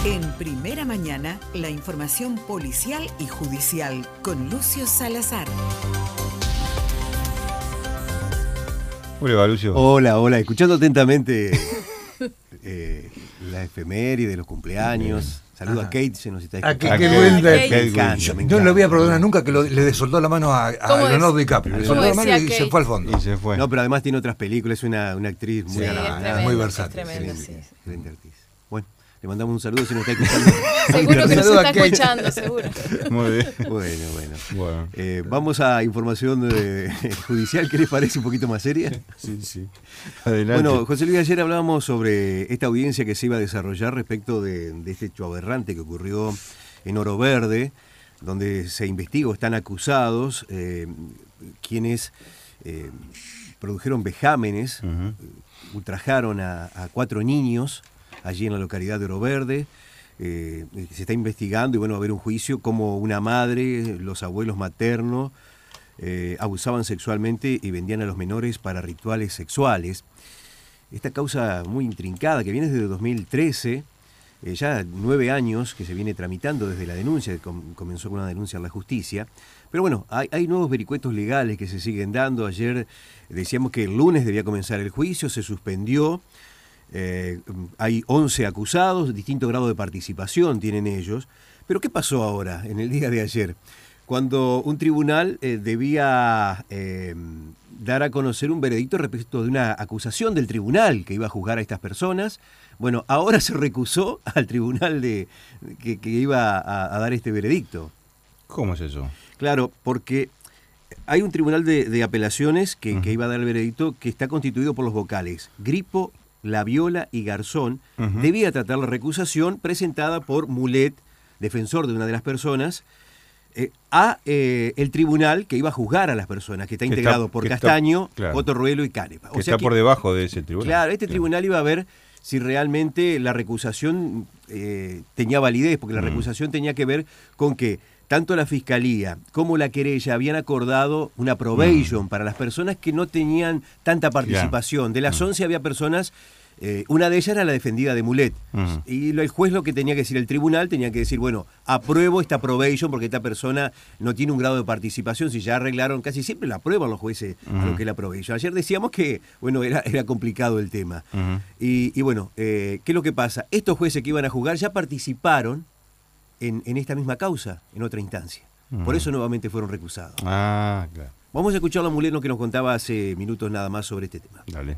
En Primera Mañana, la información policial y judicial con Lucio Salazar. Hola, Lucio. Hola, escuchando atentamente la efeméride de los cumpleaños. Saludo a Kate, se nos está escuchando. Qué buen Me encanta. No le voy a perdonar nunca que le soltó la mano a Leonardo DiCaprio. Le soltó la mano y se fue al fondo. Y se fue. No, pero además tiene otras películas, es una actriz muy muy versátil. Excelente actriz. Bueno, le mandamos un saludo si nos está escuchando. Seguro que nos está escuchando, seguro. Muy bien. Bueno. Vamos a información judicial, ¿qué les parece? Un poquito más seria. Sí. Adelante. Bueno, José Luis, ayer hablábamos sobre esta audiencia que se iba a desarrollar respecto de este hecho aberrante que ocurrió en Oro Verde, donde se investiga o están acusados quienes produjeron vejámenes, ultrajaron a 4 niños allí en la localidad de Oro Verde. Se está investigando y bueno, va a haber un juicio como una madre, los abuelos maternos abusaban sexualmente y vendían a los menores para rituales sexuales. Esta causa muy intrincada que viene desde 2013, ya 9 años que se viene tramitando desde la denuncia, comenzó con una denuncia en la justicia. Pero bueno, hay nuevos vericuetos legales que se siguen dando. Ayer decíamos que el lunes debía comenzar el juicio, se suspendió. Hay 11 acusados, distinto grado de participación tienen ellos. Pero ¿qué pasó ahora, en el día de ayer? Cuando un tribunal debía dar a conocer un veredicto respecto de una acusación del tribunal que iba a juzgar a estas personas. Bueno, ahora se recusó al tribunal que iba a dar este veredicto. ¿Cómo es eso? Claro, porque hay un tribunal de apelaciones que iba a dar el veredicto que está constituido por los vocales Gripo, Laviola y Garzón. Debía tratar la recusación presentada por Mulet, defensor de una de las personas, el tribunal que iba a juzgar a las personas, que está integrado por Castaño, Cotorruelo y Canepa. Que está por debajo de ese tribunal. Claro, este tribunal iba a ver si realmente la recusación tenía validez, porque la recusación tenía que ver con que tanto la Fiscalía como la querella habían acordado una probation para las personas que no tenían tanta participación. De las 11 había personas, una de ellas era la defendida de Mulet. Y el juez lo que tenía que decir, el tribunal tenía que decir, bueno, apruebo esta probation porque esta persona no tiene un grado de participación. Si ya arreglaron, casi siempre la aprueban los jueces a lo que es la probation. Ayer decíamos que, bueno, era complicado el tema. Y bueno, ¿qué es lo que pasa? Estos jueces que iban a juzgar ya participaron en esta misma causa, en otra instancia. Por eso nuevamente fueron recusados. Claro. Vamos a escuchar a Muleno que nos contaba hace minutos nada más sobre este tema. Dale.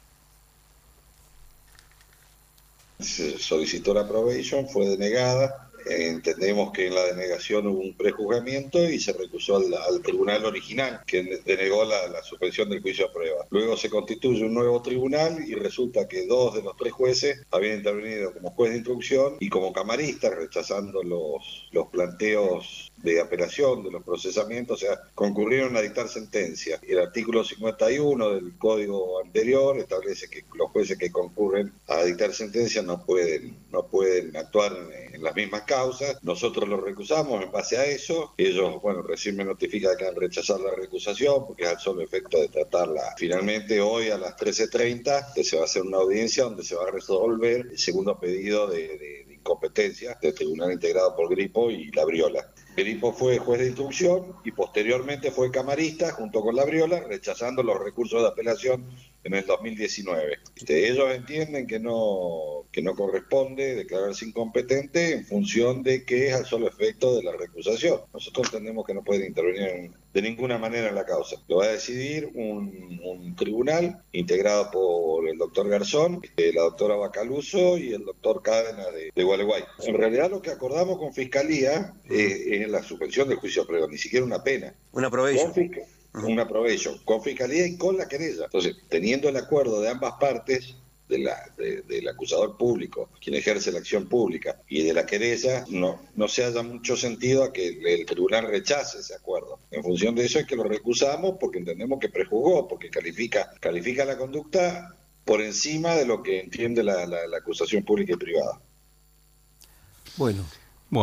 Se solicitó la probation, fue denegada. Entendemos que en la denegación hubo un prejuzgamiento y se recusó al tribunal original, que denegó la suspensión del juicio a prueba. Luego se constituye un nuevo tribunal y resulta que 2 de los 3 jueces habían intervenido como juez de instrucción y como camaristas, rechazando los planteos de apelación, de los procesamientos, o sea, concurrieron a dictar sentencia. El artículo 51 del código anterior establece que los jueces que concurren a dictar sentencia no pueden actuar en las mismas causas. Nosotros lo recusamos en base a eso. Ellos, bueno, recién me notifican que han rechazado la recusación porque es al solo efecto de tratarla. Finalmente, hoy a las 13:30 se va a hacer una audiencia donde se va a resolver el segundo pedido de incompetencia del tribunal integrado por Gripo y Labriola. Gripo fue juez de instrucción y posteriormente fue camarista junto con Labriola, rechazando los recursos de apelación en el 2019. Ellos entienden que no corresponde declararse incompetente en función de que es al solo efecto de la recusación. Nosotros entendemos que no pueden intervenir de ninguna manera en la causa. Lo va a decidir un tribunal integrado por el doctor Garzón, la doctora Bacaluso y el doctor Cárdenas de Gualeguay. En realidad lo que acordamos con Fiscalía es la suspensión del juicio a prueba, ni siquiera una pena. Una probation. Una probation, con Fiscalía y con la querella. Entonces, teniendo el acuerdo de ambas partes, del acusador público, quien ejerce la acción pública, y de la querella, no se haya mucho sentido a que el tribunal rechace ese acuerdo. En función de eso es que lo recusamos porque entendemos que prejuzgó, porque califica la conducta por encima de lo que entiende la acusación pública y privada. Bueno,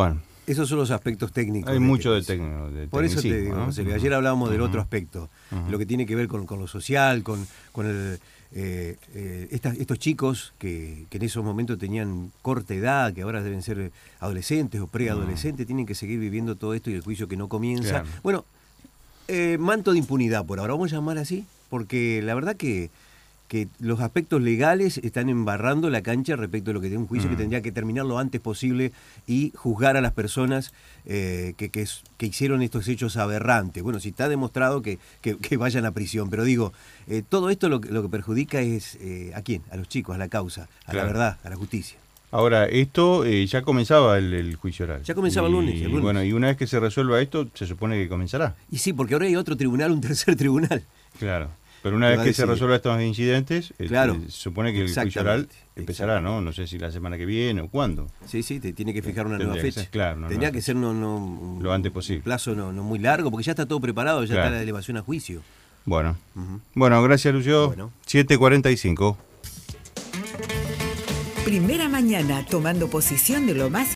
Esos son los aspectos técnicos. Hay mucho de técnico. Por eso te digo, ¿no? José Luis, ayer hablábamos del otro aspecto, lo que tiene que ver con lo social, con el, estos chicos que en esos momentos tenían corta edad, que ahora deben ser adolescentes o preadolescentes, tienen que seguir viviendo todo esto y el juicio que no comienza. Claro. Bueno, manto de impunidad por ahora, vamos a llamar así, porque la verdad que los aspectos legales están embarrando la cancha respecto a lo que tiene un juicio que tendría que terminar lo antes posible y juzgar a las personas que hicieron estos hechos aberrantes. Bueno, si está demostrado que vayan a prisión, pero digo, todo esto lo que perjudica es ¿a quién? A los chicos, a la causa, a la verdad, a la justicia. Ahora, esto ya comenzaba el juicio oral. Ya comenzaba el lunes. Bueno, y una vez que se resuelva esto, se supone que comenzará. Y sí, porque ahora hay otro tribunal, un tercer tribunal. Claro. Pero una vez que se resuelva estos incidentes, claro, se supone que el juicio oral empezará, ¿no? No sé si la semana que viene o cuándo. Sí, te tiene que fijar una nueva fecha. Claro, tendría que ser lo antes posible. Un plazo no muy largo, porque ya está todo preparado, ya está la elevación a juicio. Bueno, bueno, gracias Lucio. Bueno. 7:45. Primera mañana tomando posición de lo más